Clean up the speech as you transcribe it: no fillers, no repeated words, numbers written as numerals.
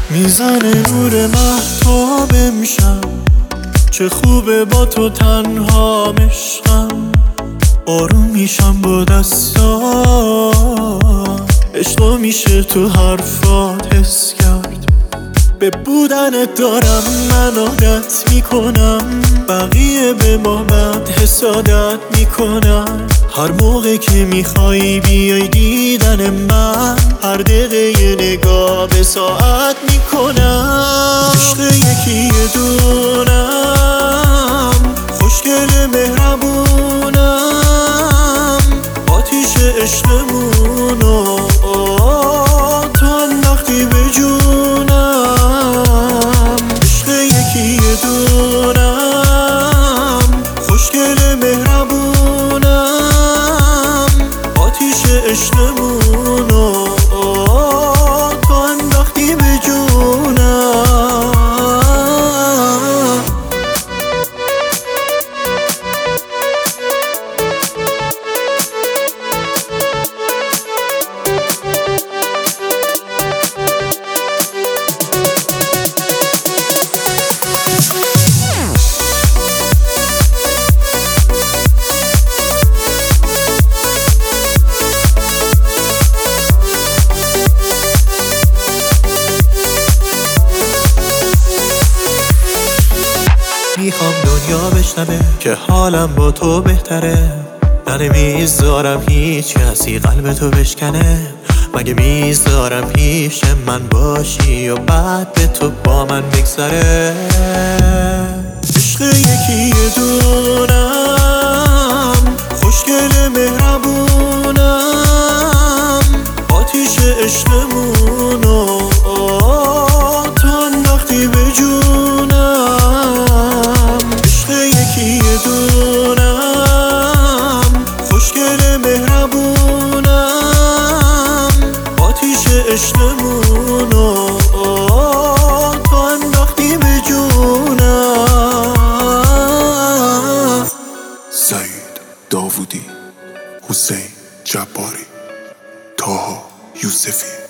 میزنه نور مهتاب امشب، چه خوبه با تو تنها عشقم. آروم میشم با دستا، عشقو میشه تو حرفات حس کرد. به بودنت دارم من عادت میکنم، بقیه به ما بد حسادت میکنن. هر موقع که میخوای بیای دیدن من، هر دقیقه یه نگاه به ساعت میکنم. عشق یکی دونم، خوشگل مهربونم، آتیش عشقمونو تو انداختی به جونم. عشق یکی دونم، خوشگل مهربونم، آتیش عشقمونو تو انداختی به جونم. میخوام دنیا بشنوه که حالم با تو بهتره. نمیذارم هیچ کسی قلب تو بشکنه. مگه میذارم پیش من باشی و بعد به تو با من بگذره. عشق یکی دونم، خوشگل مهربونم، آتیش عشقمونو تو انداختی به جونم. عشق یکی دونم، خوشگل مهربونم، آتیش عشقمونو تو انداختی به جونم. سعید داوودی، حسین جباری، طاها یوسفی.